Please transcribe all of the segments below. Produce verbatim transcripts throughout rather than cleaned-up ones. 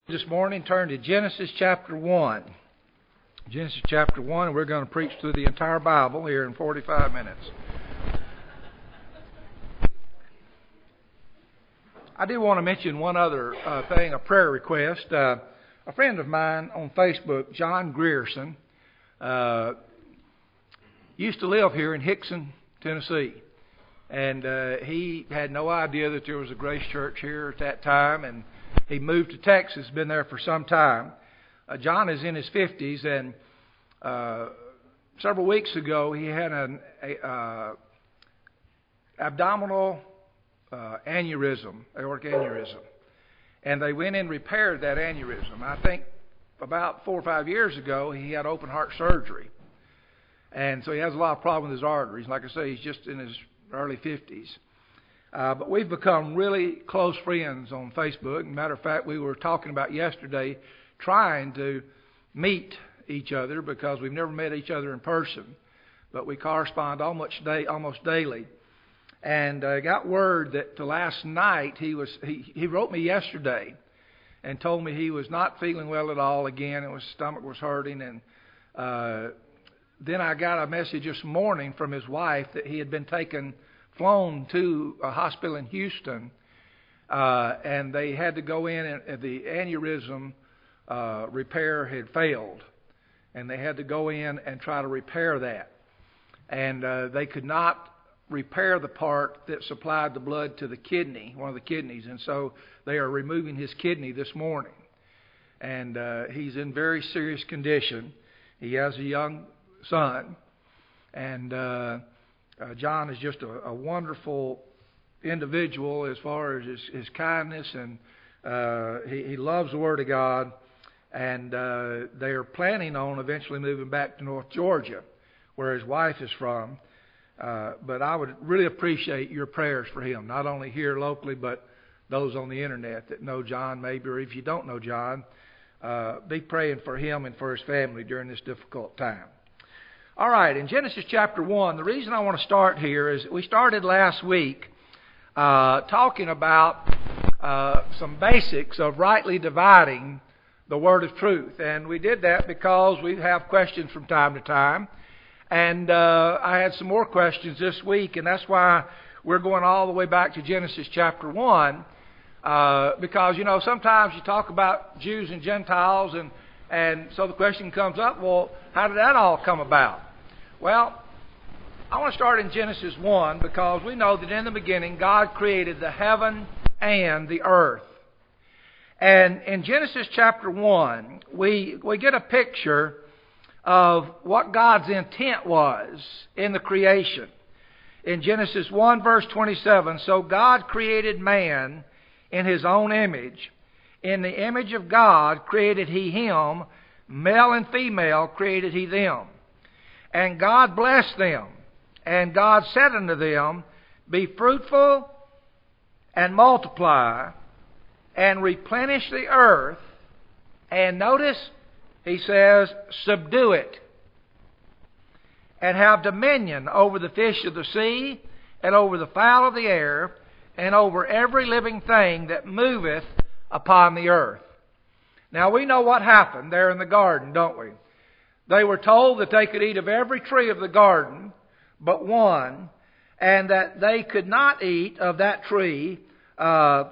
This morning, turn to Genesis chapter one. Genesis chapter one, and we're going to preach through the entire Bible here in forty-five minutes. I do want to mention one other uh, thing, a prayer request. Uh, a friend of mine on Facebook, John Grierson, uh, used to live here in Hickson, Tennessee. And uh, he had no idea that there was a Grace Church here at that time, and he moved to Texas, been there for some time. Uh, John is in his fifties, and uh, several weeks ago he had an a, uh, abdominal uh, aneurysm, aortic aneurysm. And they went in and repaired that aneurysm. I think about four or five years ago he had open heart surgery. And so he has a lot of problems with his arteries. Like I say, he's just in his early fifties. Uh, but we've become really close friends on Facebook. Matter of fact, we were talking about yesterday trying to meet each other because we've never met each other in person. But we correspond almost, day, almost daily. And I uh, got word that last night he was he, he wrote me yesterday and told me he was not feeling well at all again, and his stomach was hurting. And uh, then I got a message this morning from his wife that he had been taken flown to a hospital in Houston, uh, and they had to go in, and the aneurysm uh, repair had failed, and they had to go in and try to repair that. And uh, they could not repair the part that supplied the blood to the kidney, one of the kidneys, and so they are removing his kidney this morning. And uh, he's in very serious condition. He has a young son, and uh, Uh, John is just a, a wonderful individual as far as his, his kindness, and uh, he, he loves the Word of God, and uh, they are planning on eventually moving back to North Georgia, where his wife is from. Uh, but I would really appreciate your prayers for him, not only here locally, but those on the internet that know John maybe, or if you don't know John, uh, be praying for him and for his family during this difficult time. All right, in Genesis chapter one, the reason I want to start here is we started last week uh, talking about uh, some basics of rightly dividing the word of truth. And we did that because we have questions from time to time. And uh, I had some more questions this week, and that's why we're going all the way back to Genesis chapter one. Uh, because, you know, sometimes you talk about Jews and Gentiles, and, and so the question comes up, well, how did that all come about? Well, I want to start in Genesis one because we know that in the beginning God created the heaven and the earth. And in Genesis chapter one, we, we get a picture of what God's intent was in the creation. In Genesis one verse twenty-seven, so God created man in His own image. In the image of God created He him, male and female created He them. And God blessed them, and God said unto them, be fruitful and multiply, and replenish the earth. And notice, He says, subdue it, and have dominion over the fish of the sea, and over the fowl of the air, and over every living thing that moveth upon the earth. Now we know what happened there in the garden, don't we? They were told that they could eat of every tree of the garden but one, and that they could not eat of that tree. Uh,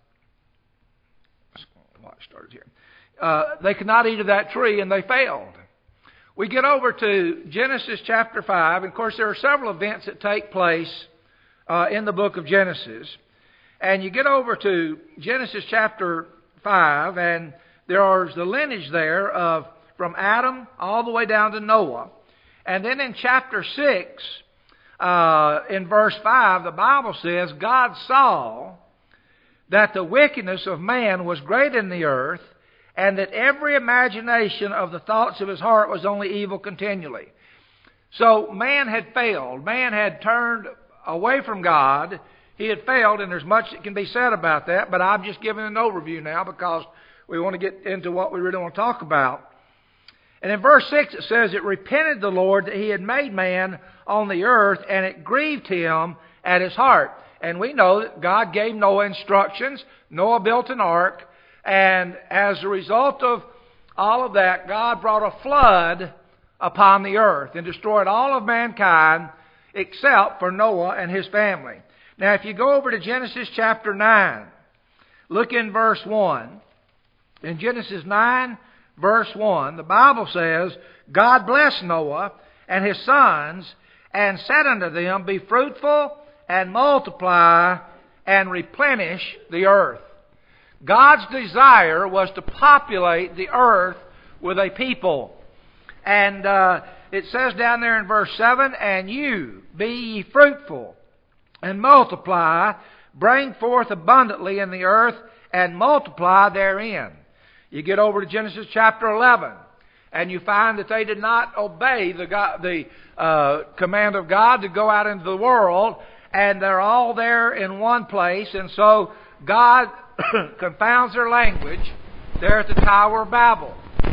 what started here? Uh, they could not eat of that tree, and they failed. We get over to Genesis chapter five, and of course there are several events that take place uh, in the book of Genesis. And you get over to Genesis chapter five, and there is the lineage there of from Adam all the way down to Noah. And then in chapter six, uh, in verse five, the Bible says, God saw that the wickedness of man was great in the earth, and that every imagination of the thoughts of his heart was only evil continually. So man had failed. Man had turned away from God. He had failed, and there's much that can be said about that, but I'm just giving an overview now because we want to get into what we really want to talk about. And in verse six it says, it repented the Lord that He had made man on the earth, and it grieved Him at His heart. And we know that God gave Noah instructions. Noah built an ark. And as a result of all of that, God brought a flood upon the earth and destroyed all of mankind except for Noah and his family. Now, if you go over to Genesis chapter nine, look in verse one. In Genesis nine, verse one, the Bible says, God blessed Noah and his sons, and said unto them, Be fruitful, and multiply, and replenish the earth. God's desire was to populate the earth with a people. And uh, it says down there in verse seven, And you, be ye fruitful, and multiply, bring forth abundantly in the earth, and multiply therein. You get over to Genesis chapter eleven, and you find that they did not obey the, God, the uh, command of God to go out into the world, and they're all there in one place, and so God confounds their language there at the Tower of Babel.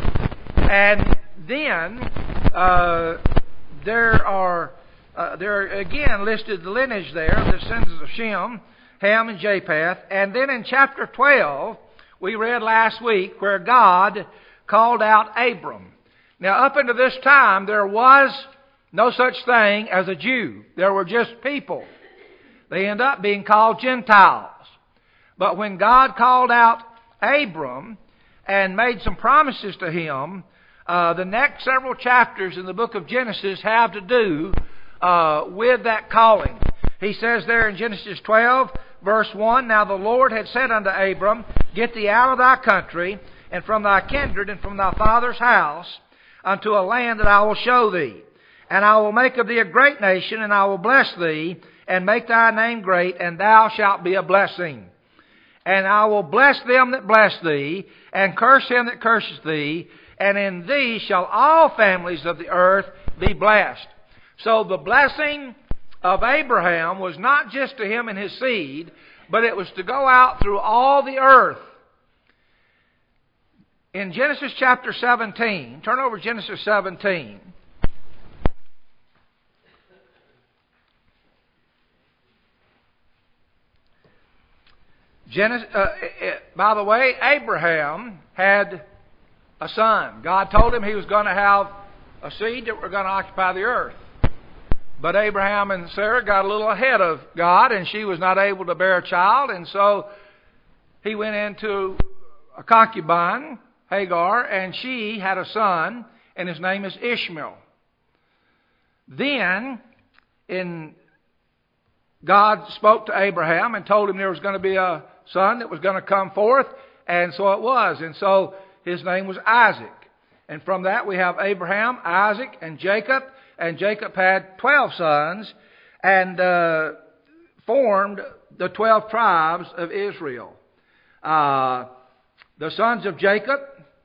And then uh, there are uh, there are again listed the lineage there, the descendants of Shem, Ham, and Japheth. And then in chapter twelve, we read last week where God called out Abram. Now, up until this time, there was no such thing as a Jew. There were just people. They end up being called Gentiles. But when God called out Abram and made some promises to him, uh, the next several chapters in the book of Genesis have to do uh, with that calling. He says there in Genesis twelve, verse one, Now the Lord had said unto Abram, Get thee out of thy country, and from thy kindred, and from thy father's house, unto a land that I will show thee. And I will make of thee a great nation, and I will bless thee, and make thy name great, and thou shalt be a blessing. And I will bless them that bless thee, and curse him that curseth thee, and in thee shall all families of the earth be blessed. So the blessing of Abraham was not just to him and his seed, but it was to go out through all the earth. In Genesis chapter seventeen, turn over to Genesis seventeen. Genesis, uh, it, by the way, Abraham had a son. God told him he was going to have a seed that were going to occupy the earth. But Abraham and Sarah got a little ahead of God, and she was not able to bear a child, and so he went into a concubine, Hagar, and she had a son, and his name is Ishmael. Then, in God spoke to Abraham and told him there was going to be a son that was going to come forth, and so it was. And so his name was Isaac. And from that we have Abraham, Isaac, and Jacob. And Jacob had twelve sons and uh, formed the twelve tribes of Israel. Uh, the sons of Jacob,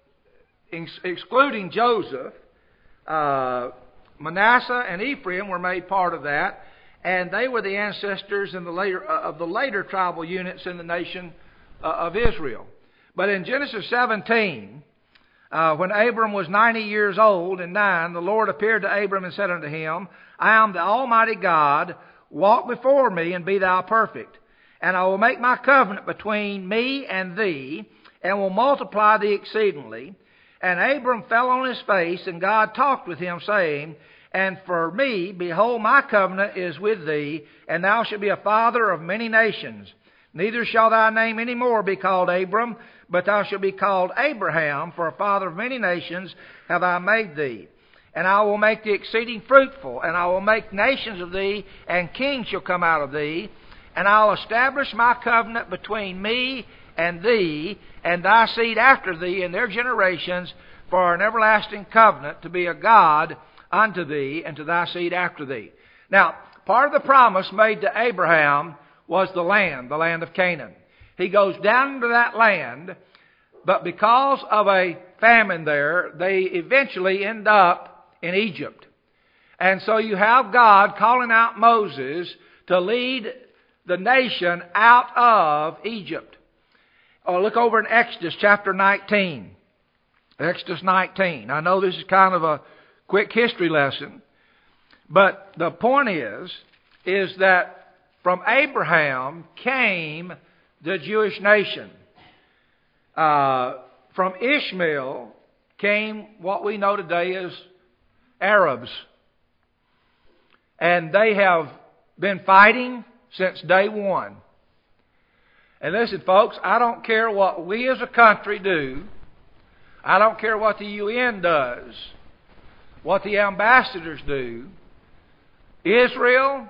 excluding Joseph, uh, Manasseh and Ephraim were made part of that. And they were the ancestors in the later, uh, of the later tribal units in the nation uh, of Israel. But in Genesis seventeen, uh, when Abram was ninety years old and nine, the Lord appeared to Abram and said unto him, I am the Almighty God, walk before me and be thou perfect. And I will make my covenant between me and thee, and will multiply thee exceedingly. And Abram fell on his face, and God talked with him, saying, And for me, behold, my covenant is with thee, and thou shalt be a father of many nations. Neither shall thy name any more be called Abram, but thou shalt be called Abraham, for a father of many nations have I made thee. And I will make thee exceeding fruitful, and I will make nations of thee, and kings shall come out of thee. And I'll establish my covenant between me and thee, and thy seed after thee in their generations, for an everlasting covenant, to be a God unto thee and to thy seed after thee. Now, part of the promise made to Abraham was the land, the land of Canaan. He goes down into that land, but because of a famine there, they eventually end up in Egypt. And so you have God calling out Moses to lead the nation out of Egypt. Oh, look over in Exodus chapter nineteen. Exodus nineteen. I know this is kind of a quick history lesson, but the point is, is that from Abraham came the Jewish nation. Uh, from Ishmael came what we know today as Arabs. And they have been fighting since day one. And listen, folks, I don't care what we as a country do. I don't care what the U N does, what the ambassadors do. Israel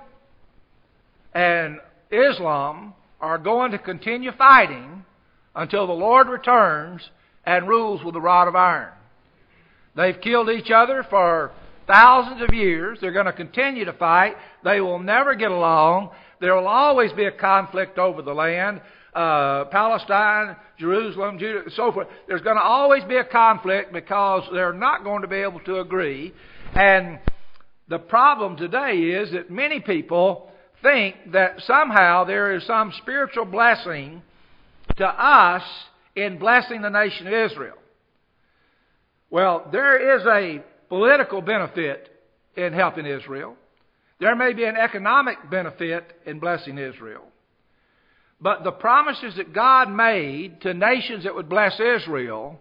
and Islam are going to continue fighting until the Lord returns and rules with a rod of iron. They've killed each other for thousands of years. They're going to continue to fight. They will never get along. There will always be a conflict over the land. Uh, Palestine, Jerusalem, Judah, and so forth. There's going to always be a conflict because they're not going to be able to agree. And the problem today is that many people think that somehow there is some spiritual blessing to us in blessing the nation of Israel. Well, there is a political benefit in helping Israel. There may be an economic benefit in blessing Israel. But the promises that God made to nations that would bless Israel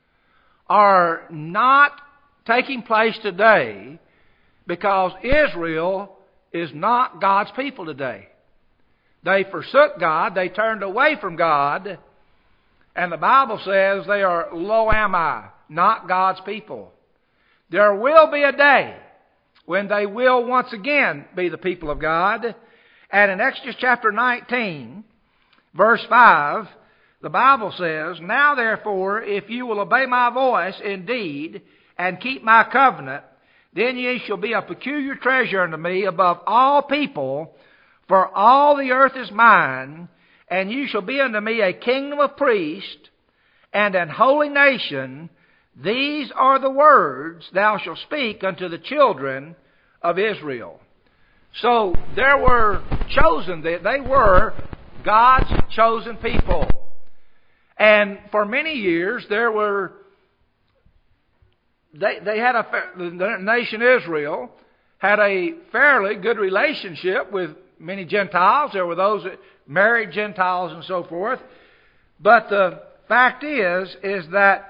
are not taking place today because Israel is not God's people today. They forsook God. They turned away from God. And the Bible says they are lo ami, not God's people. There will be a day when they will once again be the people of God. And in Exodus chapter nineteen, verse five, the Bible says, "Now therefore, if you will obey my voice indeed, and keep my covenant, then ye shall be a peculiar treasure unto me above all people, for all the earth is mine, and you shall be unto me a kingdom of priests, and an holy nation. These are the words thou shalt speak unto the children of Israel." So there were chosen, they were God's chosen people. And for many years there were, they, they had a, the nation Israel had a fairly good relationship with many Gentiles. There were those that married Gentiles and so forth. But the fact is, is that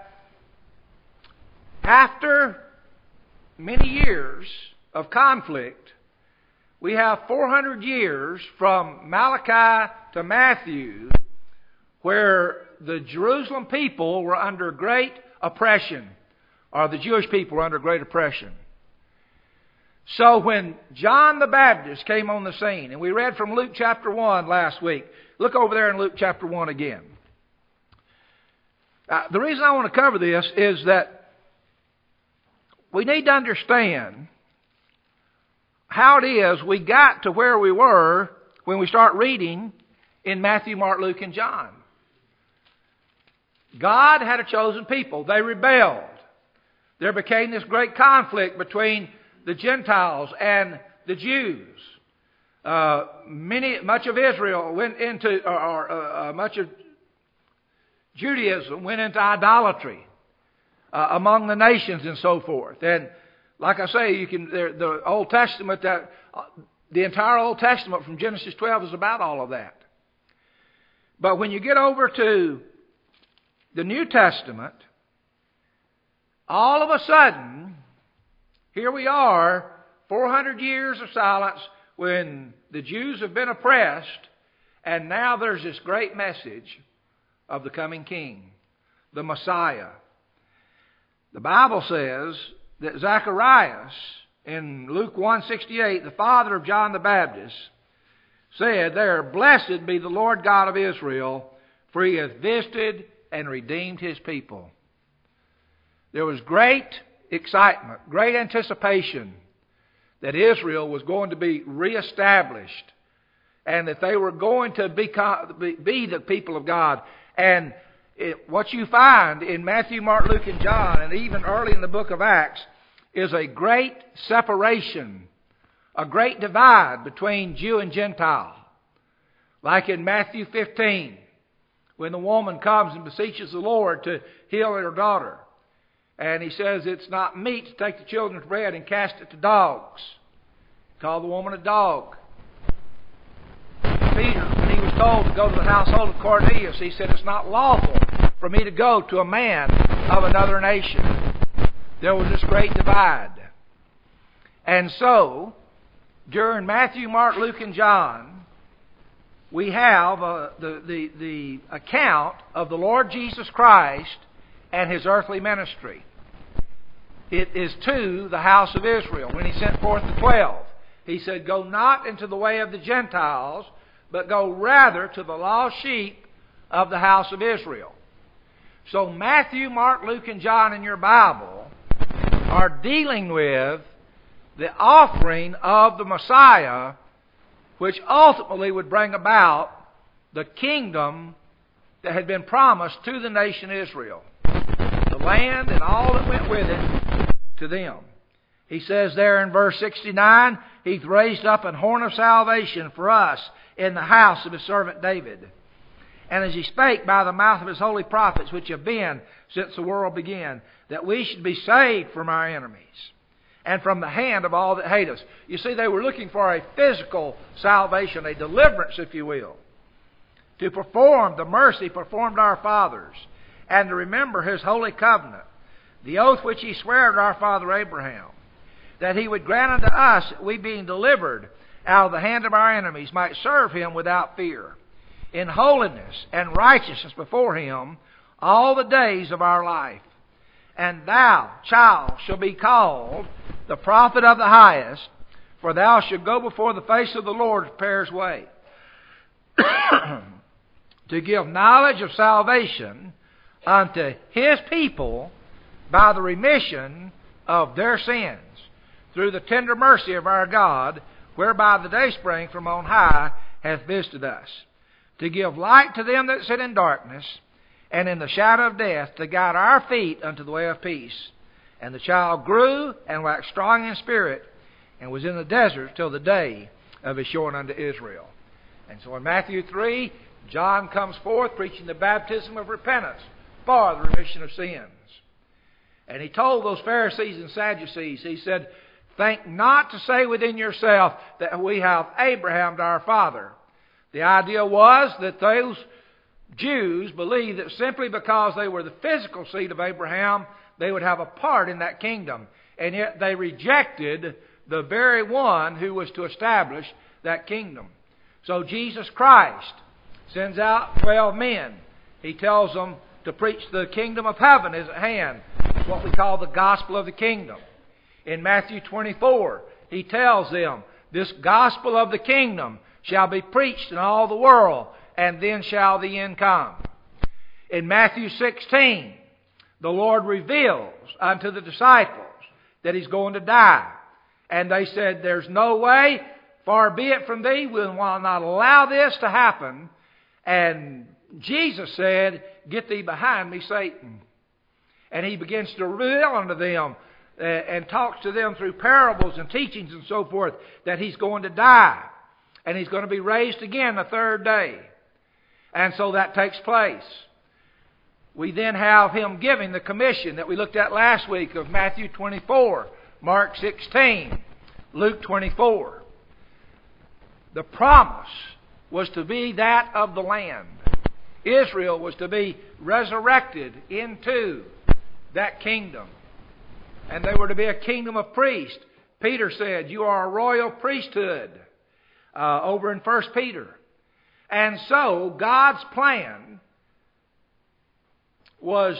after many years of conflict, we have four hundred years from Malachi to Matthew where the Jerusalem people were under great oppression, or the Jewish people were under great oppression. So when John the Baptist came on the scene, and we read from Luke chapter one last week. Look over there in Luke chapter one again. Uh, the reason I want to cover this is that we need to understand how it is we got to where we were when we start reading in Matthew, Mark, Luke, and John. God had a chosen people. They rebelled. There became this great conflict between the Gentiles and the Jews. Uh, many, much of Israel went into, or, or uh, much of Judaism went into idolatry uh, among the nations and so forth. And like I say, you can the, the Old Testament, that uh, the entire Old Testament from Genesis twelve is about all of that. But when you get over to the New Testament, all of a sudden, here we are, four hundred years of silence when the Jews have been oppressed, and now there's this great message of the coming King, the Messiah. The Bible says that Zacharias, in Luke one sixty-eight, the father of John the Baptist, said there, "Blessed be the Lord God of Israel, for he hath visited and redeemed his people." There was great excitement, great anticipation that Israel was going to be reestablished and that they were going to be, be the people of God. And it, what you find in Matthew, Mark, Luke, and John, and even early in the book of Acts, is a great separation, a great divide between Jew and Gentile. Like in Matthew fifteen, when the woman comes and beseeches the Lord to heal her daughter. And he says it's not meet to take the children's bread and cast it to dogs. Call the woman a dog. Peter, when he was told to go to the household of Cornelius, he said it's not lawful for me to go to a man of another nation. There was this great divide. And so, during Matthew, Mark, Luke, and John, we have uh, the, the, the account of the Lord Jesus Christ and His earthly ministry. It is to the house of Israel. When He sent forth the twelve, He said, "Go not into the way of the Gentiles, but go rather to the lost sheep of the house of Israel." So Matthew, Mark, Luke, and John in your Bible are dealing with the offering of the Messiah, which ultimately would bring about the kingdom that had been promised to the nation Israel. The land and all that went with it to them. He says there in verse sixty-nine, "He's raised up an horn of salvation for us in the house of His servant David. And as He spake by the mouth of His holy prophets, which have been since the world began, that we should be saved from our enemies, and from the hand of all that hate us." You see, they were looking for a physical salvation, a deliverance, if you will, to perform the mercy performed our fathers, and to remember His holy covenant, the oath which He sware to our father Abraham, that He would grant unto us that we, being delivered out of the hand of our enemies, might serve Him without fear, in holiness and righteousness before Him all the days of our life. And thou, child, shalt be called the prophet of the highest, for thou shalt go before the face of the Lord to prepare His way, to give knowledge of salvation unto His people by the remission of their sins, through the tender mercy of our God, whereby the dayspring from on high hath visited us, to give light to them that sit in darkness, and in the shadow of death, to guide our feet unto the way of peace. And the child grew and waxed strong in spirit, and was in the desert till the day of His showing unto Israel. And so in Matthew three, John comes forth preaching the baptism of repentance for the remission of sins. And he told those Pharisees and Sadducees, he said, "Think not to say within yourself that we have Abraham to our father." The idea was that those Jews believed that simply because they were the physical seed of Abraham, they would have a part in that kingdom. And yet they rejected the very one who was to establish that kingdom. So Jesus Christ sends out twelve men. He tells them to preach the kingdom of heaven is at hand. It's what we call the gospel of the kingdom. In Matthew twenty-four, He tells them, "This gospel of the kingdom shall be preached in all the world, and then shall the end come." In Matthew sixteen, the Lord reveals unto the disciples that He's going to die. And they said, "There's no way, far be it from Thee, we will not allow this to happen." And Jesus said, "Get thee behind me, Satan." And He begins to reveal unto them uh, and talks to them through parables and teachings and so forth that He's going to die. And He's going to be raised again the third day. And so that takes place. We then have Him giving the commission that we looked at last week of Matthew twenty-four, Mark sixteen, Luke twenty-four. The promise was to be that of the land. Israel was to be resurrected into that kingdom. And they were to be a kingdom of priests. Peter said, "You are a royal priesthood," uh, over in First Peter. And so God's plan was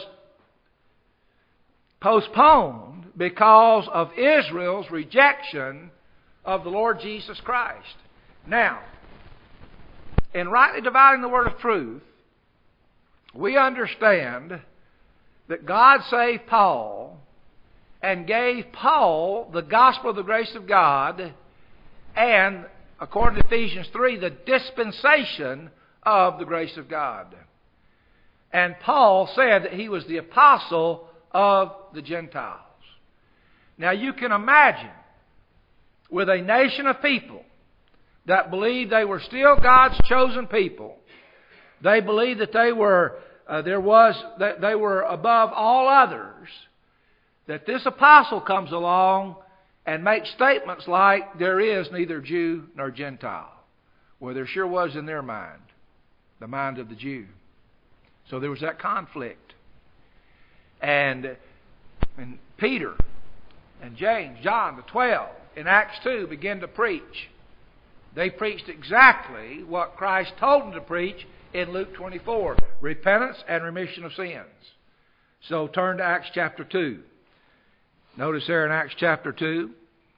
postponed because of Israel's rejection of the Lord Jesus Christ. Now, in rightly dividing the word of truth, we understand that God saved Paul and gave Paul the gospel of the grace of God and, according to Ephesians three, the dispensation of the grace of God. And Paul said that he was the apostle of the Gentiles. Now you can imagine, with a nation of people that believed they were still God's chosen people, they believed that they were uh, there was that they were above all others, that this apostle comes along and makes statements like there is neither Jew nor Gentile. Well, there sure was in their mind, the mind of the Jew. So there was that conflict. And, and Peter and James, John, the twelve, in Acts two began to preach. They preached exactly what Christ told them to preach in Luke twenty-four. Repentance and remission of sins. So turn to Acts chapter two. Notice there in Acts chapter two.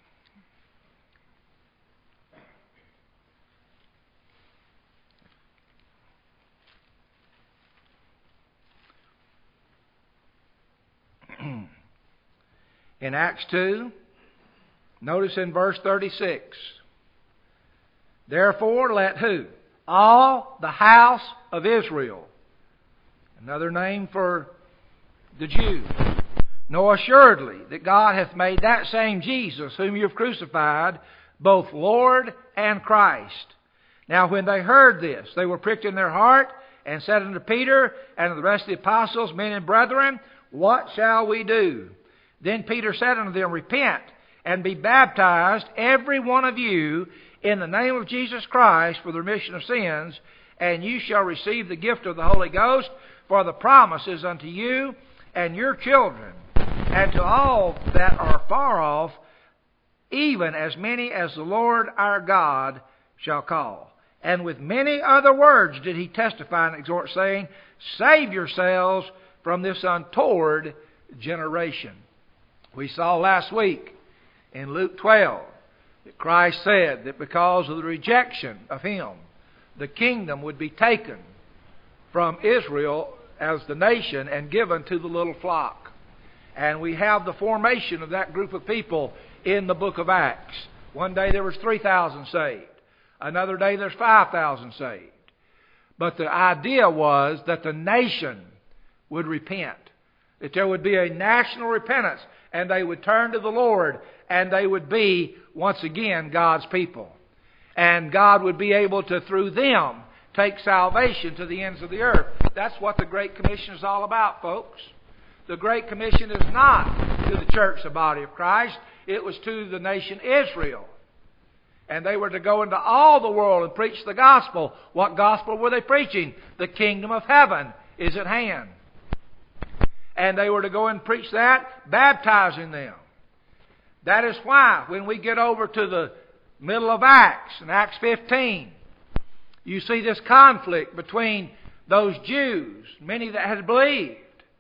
In Acts two, notice in verse thirty-six. Therefore let who? All the house of Israel. Another name for the Jews. Know assuredly that God hath made that same Jesus whom you have crucified, both Lord and Christ. Now when they heard this, they were pricked in their heart, and said unto Peter and to the rest of the apostles, Men and brethren, what shall we do? Then Peter said unto them, Repent, and be baptized, every one of you, in the name of Jesus Christ, for the remission of sins, and you shall receive the gift of the Holy Ghost, for the promise is unto you and your children, and to all that are far off, even as many as the Lord our God shall call. And with many other words did he testify and exhort, saying, Save yourselves from this untoward generation. We saw last week in Luke twelve that Christ said that because of the rejection of Him, the kingdom would be taken from Israel as the nation and given to the little flock. And we have the formation of that group of people in the book of Acts. One day there was three thousand saved. Another day there's five thousand saved. But the idea was that the nation would repent. That there would be a national repentance, and they would turn to the Lord, and they would be, once again, God's people. And God would be able to, through them, take salvation to the ends of the earth. That's what the Great Commission is all about, folks. The Great Commission is not to the church, the body of Christ. It was to the nation Israel. And they were to go into all the world and preach the gospel. What gospel were they preaching? The kingdom of heaven is at hand. And they were to go and preach that, baptizing them. That is why when we get over to the middle of Acts, in Acts fifteen, you see this conflict between those Jews, many that had believed,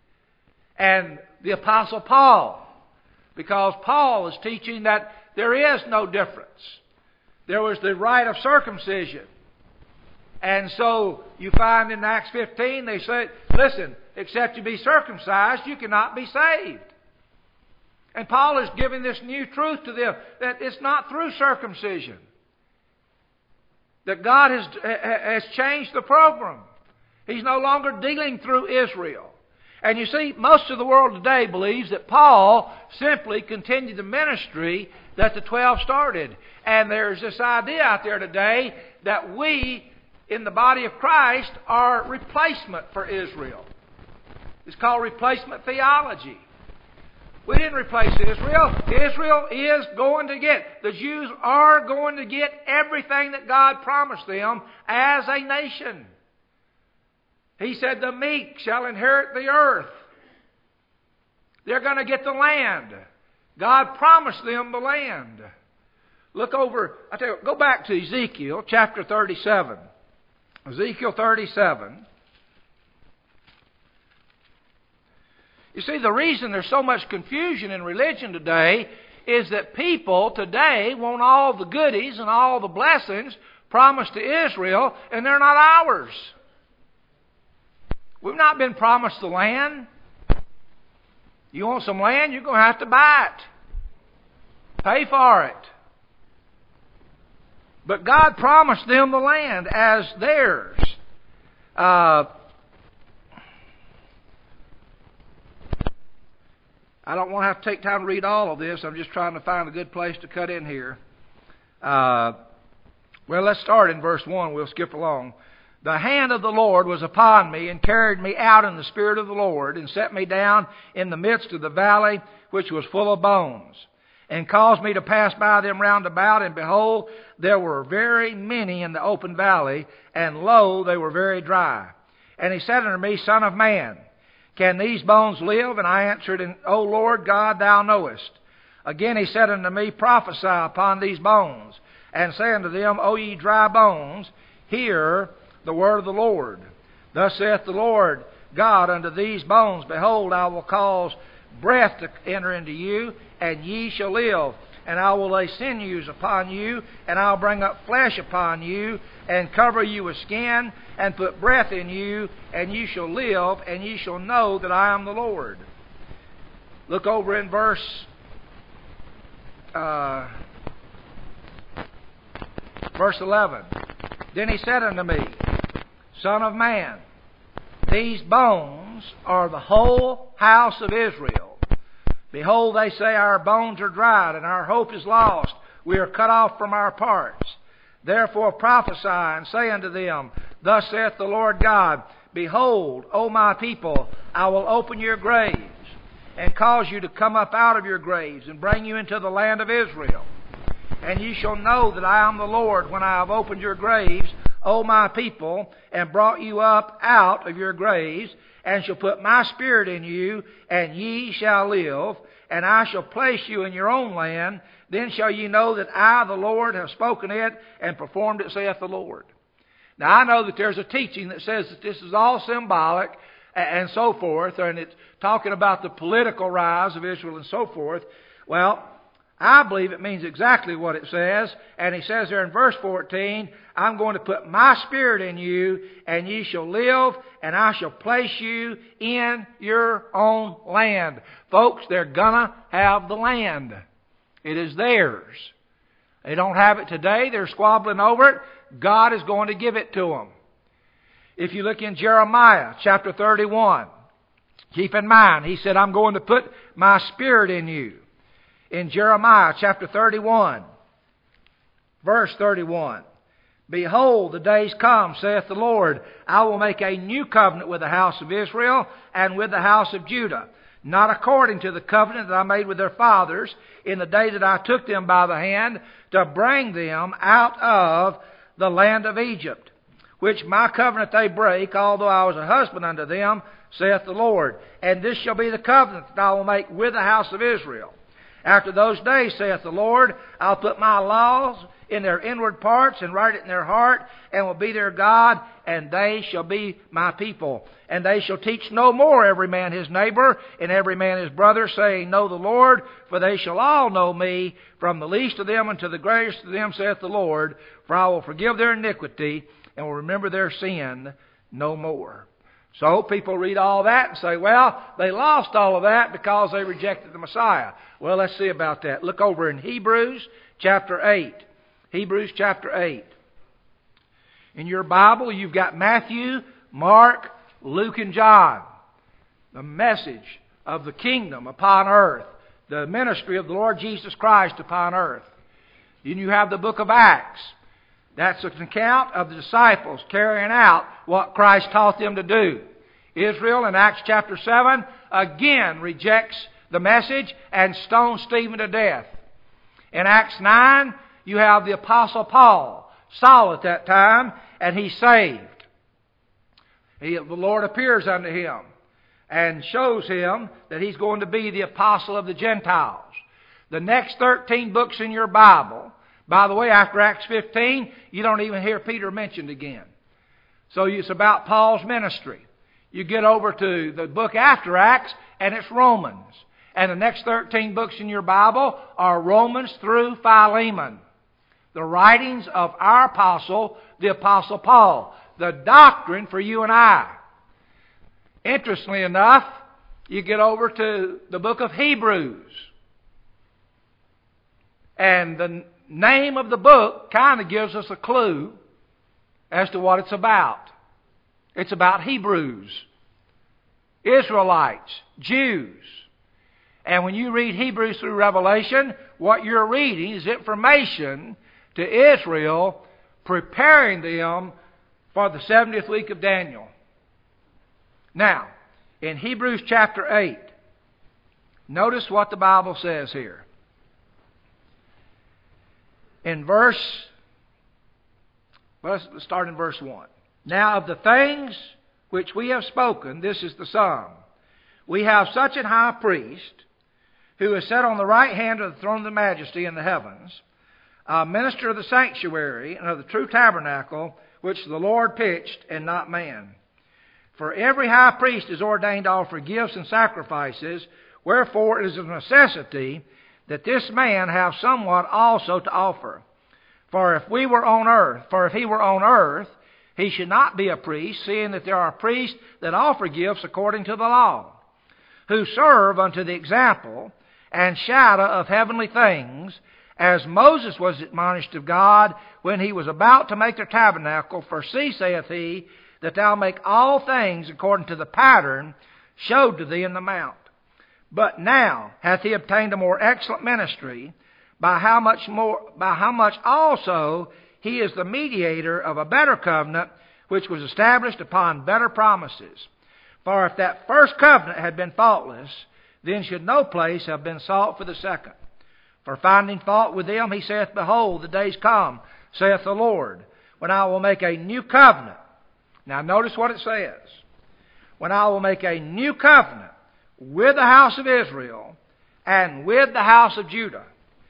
and the Apostle Paul. Because Paul is teaching that there is no difference. There was the rite of circumcision. And so you find in Acts fifteen, they say, listen, except you be circumcised, you cannot be saved. And Paul is giving this new truth to them, that it's not through circumcision. That God has, has changed the program. He's no longer dealing through Israel. And you see, most of the world today believes that Paul simply continued the ministry that the twelve started. And there's this idea out there today that we, in the body of Christ, are replacement for Israel. It's called replacement theology. We didn't replace Israel. Israel is going to get, the Jews are going to get everything that God promised them as a nation. He said, the meek shall inherit the earth. They're going to get the land. God promised them the land. Look over, I tell you, go back to Ezekiel chapter thirty-seven. Ezekiel thirty-seven. You see, the reason there's so much confusion in religion today is that people today want all the goodies and all the blessings promised to Israel, and they're not ours. We've not been promised the land. You want some land, you're going to have to buy it. Pay for it. But God promised them the land as theirs. Uh, I don't want to have to take time to read all of this. I'm just trying to find a good place to cut in here. Uh, well, let's start in verse one. We'll skip along. The hand of the Lord was upon me, and carried me out in the Spirit of the Lord, and set me down in the midst of the valley, which was full of bones, and caused me to pass by them round about. And behold, there were very many in the open valley, and lo, they were very dry. And he said unto me, Son of man, can these bones live? And I answered, O Lord God, thou knowest. Again he said unto me, Prophesy upon these bones, and say unto them, O ye dry bones, hear the word of the Lord. Thus saith the Lord God unto these bones, Behold, I will cause breath to enter into you, and ye shall live. And I will lay sinews upon you, and I'll bring up flesh upon you, and cover you with skin, and put breath in you, and ye shall live, and ye shall know that I am the Lord. Look over in verse uh, verse eleven. Then he said unto me, Son of man, these bones are the whole house of Israel. Behold, they say, Our bones are dried, and our hope is lost. We are cut off from our parts. Therefore prophesy, and say unto them, Thus saith the Lord God, Behold, O my people, I will open your graves, and cause you to come up out of your graves, and bring you into the land of Israel. And ye shall know that I am the Lord, when I have opened your graves, O my people, and brought you up out of your graves, and shall put my spirit in you, and ye shall live, and I shall place you in your own land. Then shall ye know that I, the Lord, have spoken it, and performed it, saith the Lord. Now I know that there's a teaching that says that this is all symbolic, and so forth, and it's talking about the political rise of Israel and so forth. Well, I believe it means exactly what it says. And he says there in verse fourteen, I'm going to put my spirit in you, and ye shall live, and I shall place you in your own land. Folks, they're gonna have the land. It is theirs. They don't have it today. They're squabbling over it. God is going to give it to them. If you look in Jeremiah chapter thirty-one, keep in mind, he said, I'm going to put my spirit in you. In Jeremiah chapter thirty-one, verse thirty-one, Behold, the days come, saith the Lord, I will make a new covenant with the house of Israel and with the house of Judah, not according to the covenant that I made with their fathers in the day that I took them by the hand to bring them out of the land of Egypt, which my covenant they break, although I was a husband unto them, saith the Lord. And this shall be the covenant that I will make with the house of Israel. After those days, saith the Lord, I'll put my laws in their inward parts, and write it in their heart, and will be their God, and they shall be my people. And they shall teach no more every man his neighbor, and every man his brother, saying, Know the Lord, for they shall all know me, from the least of them unto the greatest of them, saith the Lord. For I will forgive their iniquity, and will remember their sin no more. So people read all that and say, well, they lost all of that because they rejected the Messiah. Well, let's see about that. Look over in Hebrews chapter eight. Hebrews chapter eight. In your Bible, you've got Matthew, Mark, Luke, and John. The message of the kingdom upon earth. The ministry of the Lord Jesus Christ upon earth. Then you have the book of Acts. That's an account of the disciples carrying out what Christ taught them to do. Israel in Acts chapter seven again rejects the message and stones Stephen to death. In Acts nine, you have the Apostle Paul, Saul at that time, and he's saved. He, the Lord appears unto him and shows him that he's going to be the apostle of the Gentiles. The next thirteen books in your Bible, by the way, after Acts fifteen, you don't even hear Peter mentioned again. So it's about Paul's ministry. You get over to the book after Acts, and it's Romans. And the next thirteen books in your Bible are Romans through Philemon. The writings of our apostle, the Apostle Paul. The doctrine for you and I. Interestingly enough, you get over to the book of Hebrews. And the name of the book kind of gives us a clue as to what it's about. It's about Hebrews, Israelites, Jews. And when you read Hebrews through Revelation, what you're reading is information to Israel, preparing them for the seventieth week of Daniel. Now, in Hebrews chapter eight, notice what the Bible says here. In verse, let's start in verse one. Now of the things which we have spoken, this is the sum. We have such an high priest, who is set on the right hand of the throne of the majesty in the heavens, a minister of the sanctuary and of the true tabernacle, which the Lord pitched and not man. For every high priest is ordained to offer gifts and sacrifices, wherefore it is a necessity that this man have somewhat also to offer. For if we were on earth, for if he were on earth, he should not be a priest, seeing that there are priests that offer gifts according to the law, who serve unto the example and shadow of heavenly things, as Moses was admonished of God when he was about to make the tabernacle. For see, saith he, that thou make all things according to the pattern showed to thee in the mount. But now hath he obtained a more excellent ministry, by how much more, by how much also he is the mediator of a better covenant, which was established upon better promises. For if that first covenant had been faultless, then should no place have been sought for the second. For finding fault with them, he saith, Behold, the days come, saith the Lord, when I will make a new covenant. Now notice what it says. When I will make a new covenant with the house of Israel and with the house of Judah,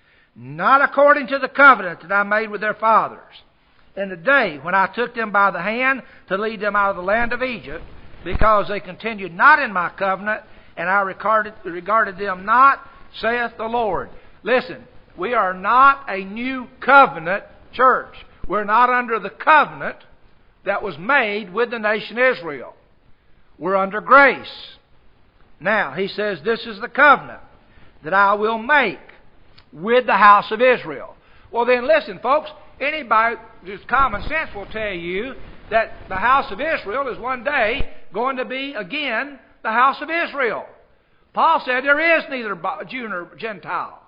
not according to the covenant that I made with their fathers, in the day when I took them by the hand to lead them out of the land of Egypt, because they continued not in my covenant, and I regarded, regarded them not, saith the Lord. Listen, we are not a new covenant church. We're not under the covenant that was made with the nation Israel. We're under grace. Now, he says, this is the covenant that I will make with the house of Israel. Well then, listen, folks, anybody who's common sense will tell you that the house of Israel is one day going to be again the house of Israel. Paul said there is neither Jew nor Gentile.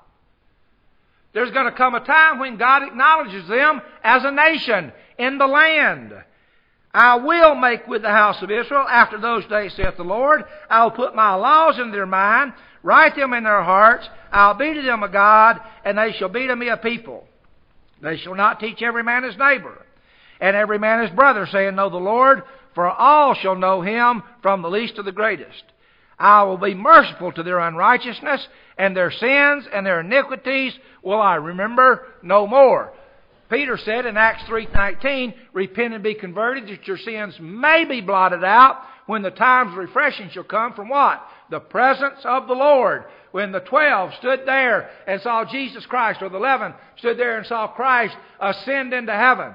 There's going to come a time when God acknowledges them as a nation in the land. I will make with the house of Israel after those days, saith the Lord. I will put my laws in their mind, write them in their hearts. I'll be to them a God, and they shall be to me a people. They shall not teach every man his neighbor, and every man his brother, saying, Know the Lord, for all shall know him, from the least to the greatest. I will be merciful to their unrighteousness, and their sins and their iniquities will I remember no more. Peter said in Acts three nineteen, Repent and be converted, that your sins may be blotted out, when the times of refreshing shall come from what? The presence of the Lord. When the twelve stood there and saw Jesus Christ, or the eleven stood there and saw Christ ascend into heaven.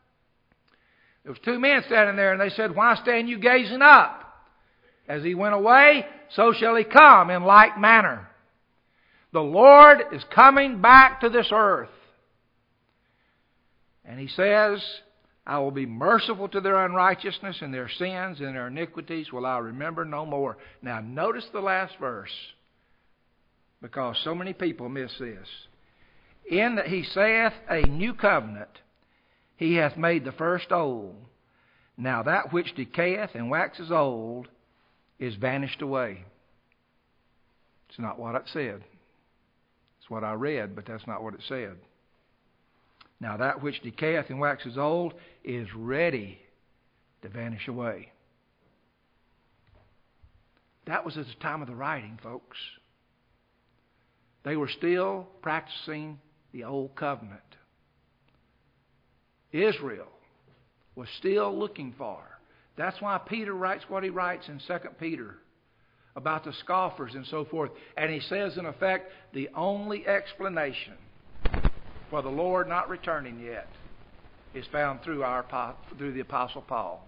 There was two men standing there, and they said, Why stand you gazing up? As he went away, so shall he come in like manner. The Lord is coming back to this earth. And he says, I will be merciful to their unrighteousness, and their sins and their iniquities will I remember no more. Now notice the last verse, because so many people miss this. In that he saith a new covenant, he hath made the first old. Now that which decayeth and waxes old is vanished away. It's not what it said. It's what I read, but that's not what it said. Now that which decayeth and waxes old is ready to vanish away. That was at the time of the writing, folks. They were still practicing the old covenant. Israel was still looking for. That's why Peter writes what he writes in Second Peter about the scoffers and so forth. And he says, in effect, the only explanation for the Lord not returning yet is found through our through the Apostle Paul.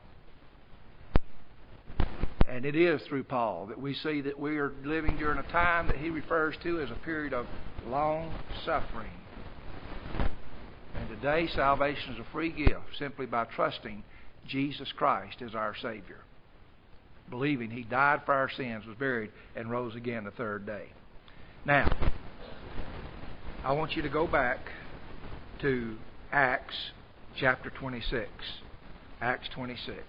And it is through Paul that we see that we are living during a time that he refers to as a period of long suffering. And today salvation is a free gift simply by trusting Jesus Christ as our Savior, believing he died for our sins, was buried, and rose again the third day. Now, I want you to go back to Acts chapter twenty-six. Acts twenty-six.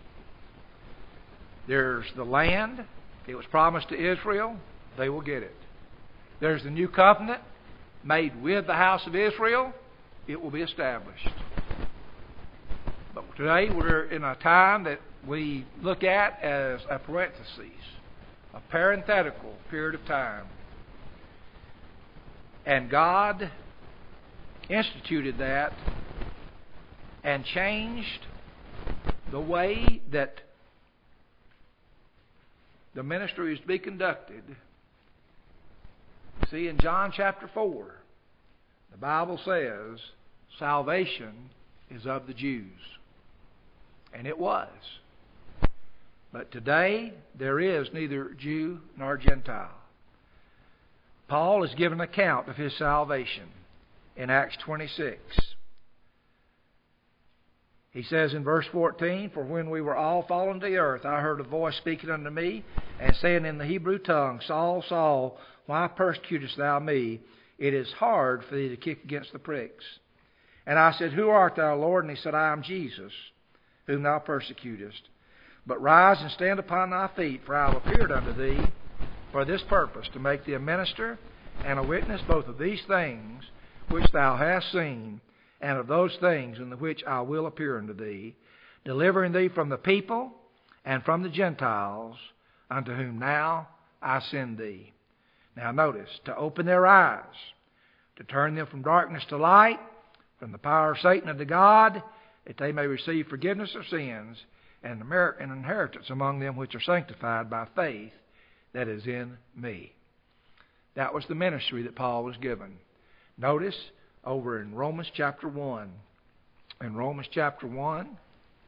There's the land. It was promised to Israel. They will get it. There's the new covenant made with the house of Israel. It will be established. But today we're in a time that we look at as a parenthesis, a parenthetical period of time. And God instituted that and changed the way that the ministry is to be conducted. See, in John chapter four, the Bible says salvation is of the Jews. And it was. But today, there is neither Jew nor Gentile. Paul is given an account of his salvation in Acts twenty-six. He says in verse fourteen, "For when we were all fallen to the earth, I heard a voice speaking unto me, and saying in the Hebrew tongue, Saul, Saul, why persecutest thou me? It is hard for thee to kick against the pricks. And I said, Who art thou, Lord? And he said, I am Jesus, whom thou persecutest. But rise and stand upon thy feet, for I have appeared unto thee for this purpose, to make thee a minister and a witness both of these things which thou hast seen, and of those things in the which I will appear unto thee, delivering thee from the people and from the Gentiles, unto whom now I send thee." Now notice, to open their eyes, to turn them from darkness to light, from the power of Satan unto God, that they may receive forgiveness of sins and merit an inheritance among them which are sanctified by faith that is in me. That was the ministry that Paul was given. Notice over in Romans chapter one. In Romans chapter one,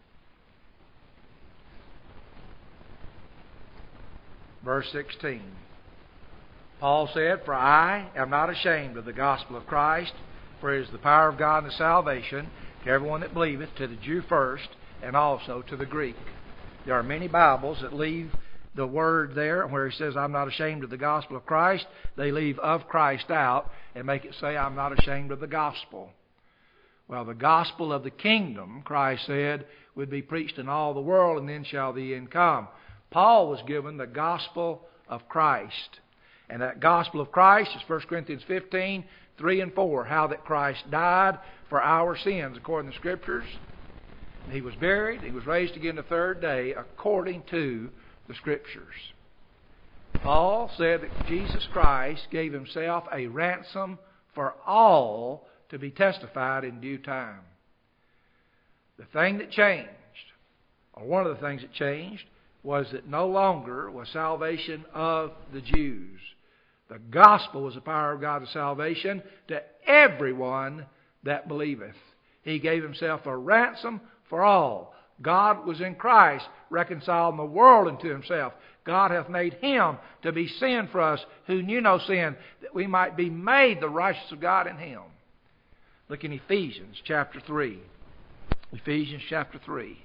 verse sixteen. Paul said, "For I am not ashamed of the gospel of Christ, for it is the power of God unto salvation to everyone that believeth, to the Jew first, and also to the Greek." There are many Bibles that leave the word there where he says, "I'm not ashamed of the gospel of Christ." They leave "of Christ" out and make it say, "I'm not ashamed of the gospel." Well, the gospel of the kingdom, Christ said, would be preached in all the world, and then shall the end come. Paul was given the gospel of Christ. And that gospel of Christ is First Corinthians fifteen, three and four. How that Christ died for our sins according to the Scriptures. He was buried. He was raised again the third day according to the Scriptures. Paul said that Jesus Christ gave Himself a ransom for all to be testified in due time. The thing that changed, or one of the things that changed, was that no longer was salvation of the Jews. The gospel was the power of God to salvation to everyone that believeth. He gave Himself a ransom for all. God was in Christ, reconciling the world unto Himself. God hath made Him to be sin for us, who knew no sin, that we might be made the righteousness of God in Him. Look in Ephesians chapter three. Ephesians chapter three.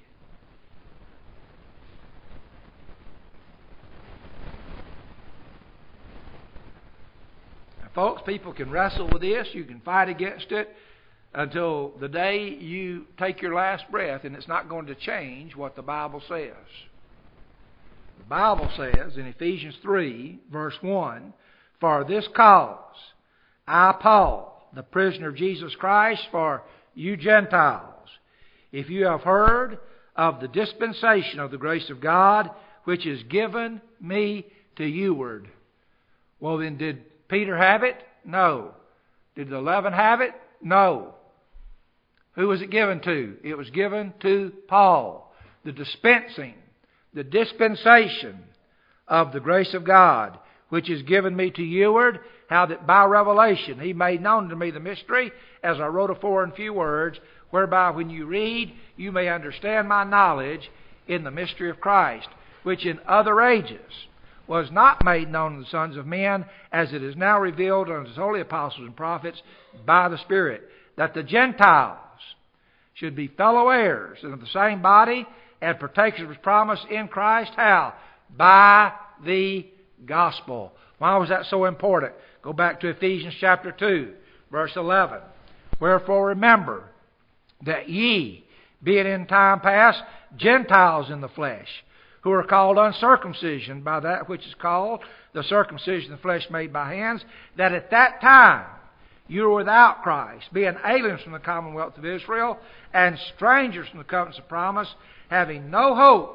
Folks, people can wrestle with this. You can fight against it until the day you take your last breath, and it's not going to change what the Bible says. The Bible says in Ephesians three, verse one, "For this cause, I, Paul, the prisoner of Jesus Christ, for you Gentiles, if you have heard of the dispensation of the grace of God, which is given me to youward." Well, then, did Peter have it? No. Did the eleven have it? No. Who was it given to? It was given to Paul. The dispensing, the dispensation of the grace of God, which is given me to youward, how that by revelation He made known to me the mystery, as I wrote afore in few words, whereby when you read, you may understand my knowledge in the mystery of Christ, which in other ages was not made known to the sons of men, as it is now revealed unto His holy apostles and prophets by the Spirit, that the Gentiles should be fellow heirs and of the same body, and partakers of His promise in Christ. How? By the gospel. Why was that so important? Go back to Ephesians chapter two, verse eleven. "Wherefore remember that ye, being in time past Gentiles in the flesh, who are called uncircumcision by that which is called the circumcision of the flesh made by hands, that at that time you were without Christ, being aliens from the commonwealth of Israel, and strangers from the covenants of promise, having no hope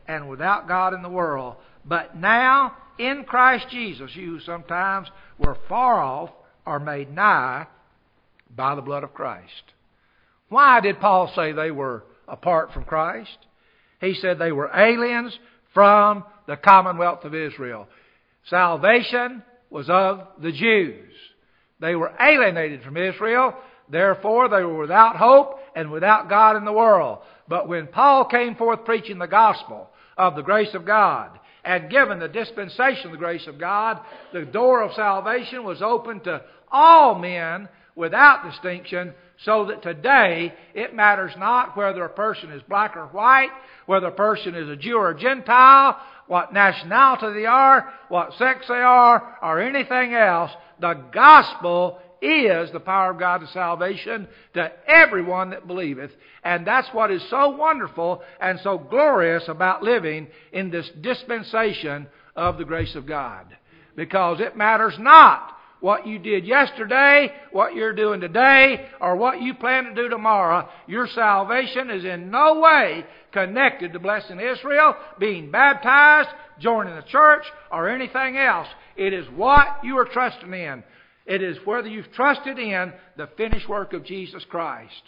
and without God in the world. But now, in Christ Jesus, you who sometimes were far off are made nigh by the blood of Christ. Why did Paul say they were apart from Christ? He said they were aliens from the commonwealth of Israel. Salvation was of the Jews. They were alienated from Israel. Therefore, they were without hope and without God in the world. But when Paul came forth preaching the gospel of the grace of God and given the dispensation of the grace of God, the door of salvation was open to all men without distinction, so that today it matters not whether a person is black or white, whether a person is a Jew or a Gentile, what nationality they are, what sex they are, or anything else. The gospel is the power of God to salvation to everyone that believeth. And that's what is so wonderful and so glorious about living in this dispensation of the grace of God. Because it matters not what you did yesterday, what you're doing today, or what you plan to do tomorrow. Your salvation is in no way connected to blessing Israel, being baptized, joining the church, or anything else. It is what you are trusting in. It is whether you've trusted in the finished work of Jesus Christ.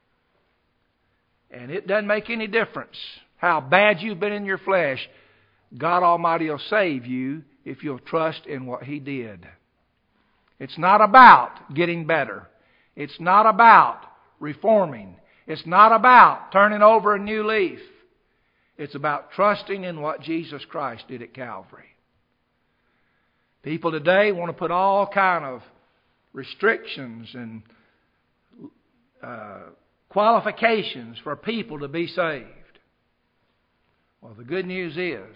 And it doesn't make any difference how bad you've been in your flesh. God Almighty will save you if you'll trust in what He did. It's not about getting better. It's not about reforming. It's not about turning over a new leaf. It's about trusting in what Jesus Christ did at Calvary. People today want to put all kind of restrictions and uh, qualifications for people to be saved. Well, the good news is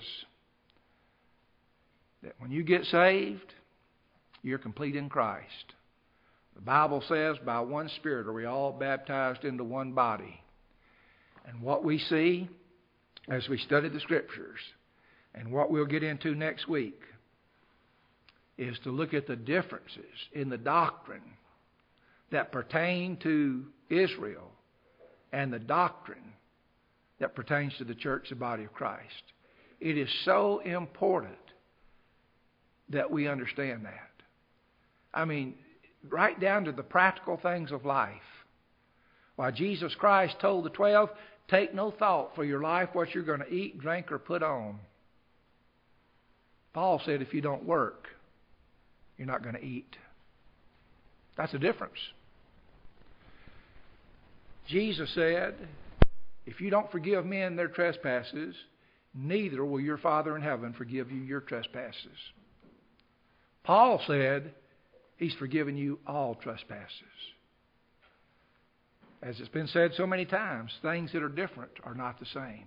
that when you get saved, you're complete in Christ. The Bible says, by one Spirit are we all baptized into one body. And what we see as we study the Scriptures, and what we'll get into next week, is to look at the differences in the doctrine that pertain to Israel and the doctrine that pertains to the church, the body of Christ. It is so important that we understand that. I mean, right down to the practical things of life. Why Jesus Christ told the twelve, take no thought for your life, what you're going to eat, drink, or put on. Paul said if you don't work, you're not going to eat. That's the difference. Jesus said, if you don't forgive men their trespasses, neither will your Father in heaven forgive you your trespasses. Paul said, He's forgiven you all trespasses. As it's been said so many times, things that are different are not the same.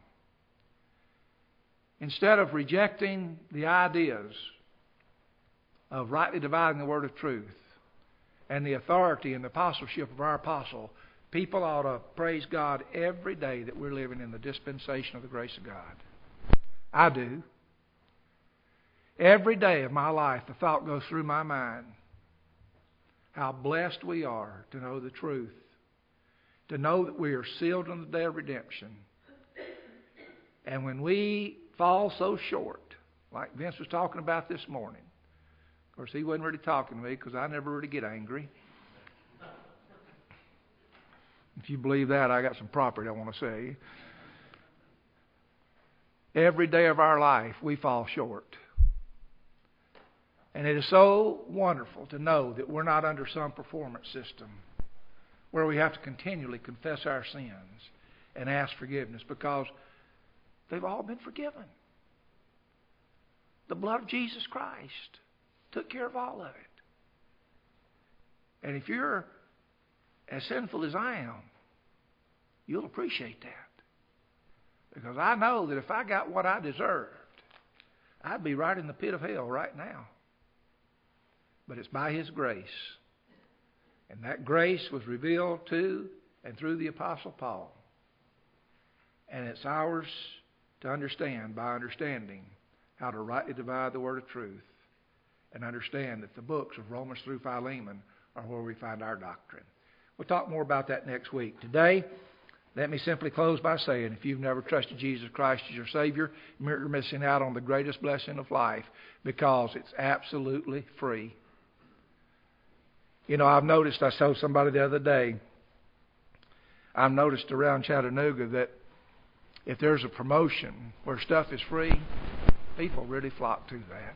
Instead of rejecting the ideas of rightly dividing the word of truth and the authority and the apostleship of our apostle, people ought to praise God every day that we're living in the dispensation of the grace of God. I do. Every day of my life, the thought goes through my mind, how blessed we are to know the truth, to know that we are sealed on the day of redemption. And when we fall so short, like Vince was talking about this morning, of course he wasn't really talking to me because I never really get angry. If you believe that, I got some property I want to say. Every day of our life, we fall short. And it is so wonderful to know that we're not under some performance system where we have to continually confess our sins and ask forgiveness, because they've all been forgiven. The blood of Jesus Christ took care of all of it. And if you're as sinful as I am, you'll appreciate that. Because I know that if I got what I deserved, I'd be right in the pit of hell right now. But it's by His grace. And that grace was revealed to and through the Apostle Paul. And it's ours to understand by understanding how to rightly divide the word of truth, and understand that the books of Romans through Philemon are where we find our doctrine. We'll talk more about that next week. Today, Let me simply close by saying, if you've never trusted Jesus Christ as your Savior, you're missing out on the greatest blessing of life, because it's absolutely free. You know, I've noticed, I told somebody the other day, I've noticed around Chattanooga that if there's a promotion where stuff is free, people really flock to that.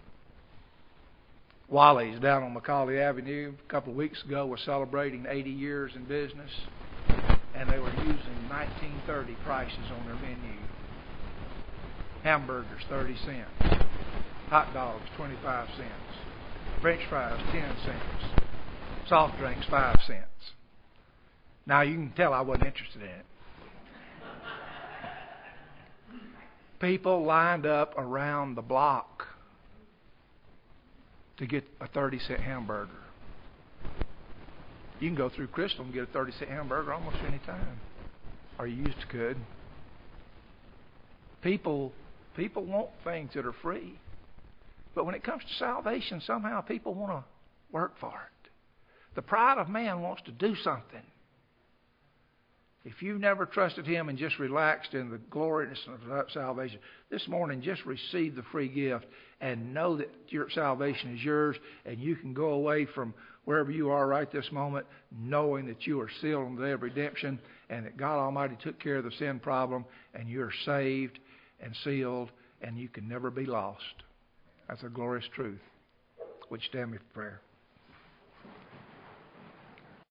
Wally's down on Macaulay Avenue a couple of weeks ago was celebrating eighty years in business, and they were using nineteen thirty prices on their menu. Hamburgers, thirty cents. Hot dogs, twenty-five cents. French fries, ten cents. Soft drinks, five cents. Now, you can tell I wasn't interested in it. People lined up around the block to get a thirty cent hamburger. You can go through Crystal and get a thirty cent hamburger almost any time. Or you used to could. People, people want things that are free. But when it comes to salvation, somehow people want to work for it. The pride of man wants to do something. If you've never trusted Him and just relaxed in the gloriousness of salvation, this morning just receive the free gift and know that your salvation is yours, and you can go away from wherever you are right this moment knowing that you are sealed in the day of redemption and that God Almighty took care of the sin problem, and you're saved and sealed and you can never be lost. That's a glorious truth. Would you stand me for prayer?